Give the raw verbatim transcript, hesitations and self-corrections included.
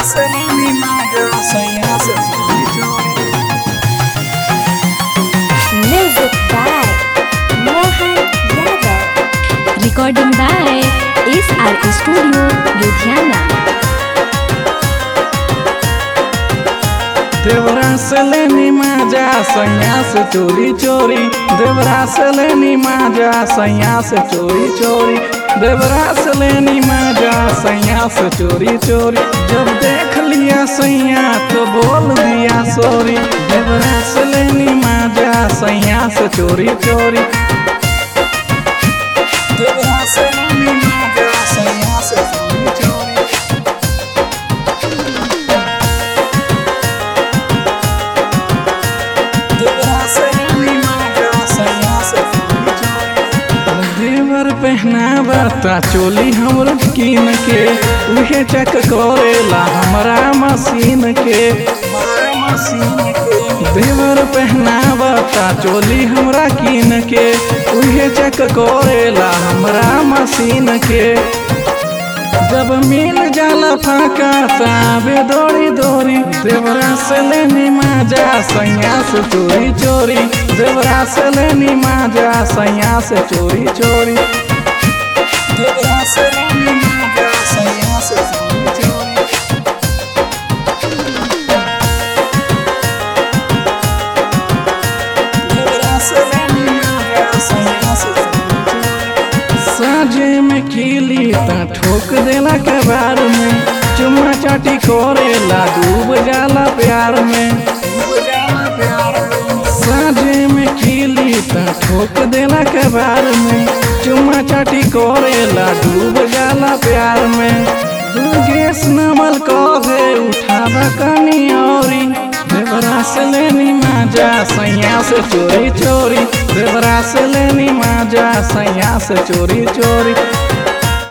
Seleni Maga, Saya Music by Mohan Yadav. Recording by S R Studio, Ludhiana. देवरा सेलेनी माजा सैया से चोरी चोरी देवरा सेलेनी माजा सैया से चोरी चोरी देवरा सेलेनी माजा सैया से चोरी चोरी जब देख लिया सैया तो बोल दिया सॉरी देवरा सेलेनी माजा सैया से चोरी चोरी देवरा सेलेनी माजा सैया से चोरी चोरी देवर पहनावता चोली हमर कीन के उहे चेक करेला हमरा मशीन के देवर पहनावता चोली हमरा कीन के उहे चेक करेला हमरा मशीन के जब मिल जाला फाका ताबे दौड़ी दौड़ी देवरा सेलेनी माजा सैया से चोरी चोरी देवरा सेलेनी माजा सैया से चोरी चोरी देवरा सेलेनी माजा सैया से चोरी चोरी देवरा सेलेनी माजा सैया से साझे में खिली ता ठोक देला कबार में चुम्मा चाटी कोरेला डूब जाला प्यार में साझे में खिली ता ठोक देला कबार में चुम्मा चाटी कोरेला डूब जाला प्यार में दुर्गेश नमल कहे उठावा कनी औरी देवरा सेलेनी माजा सैया से चोरी चोरी देवरा सेलेनी माजा सैया से चोरी चोरी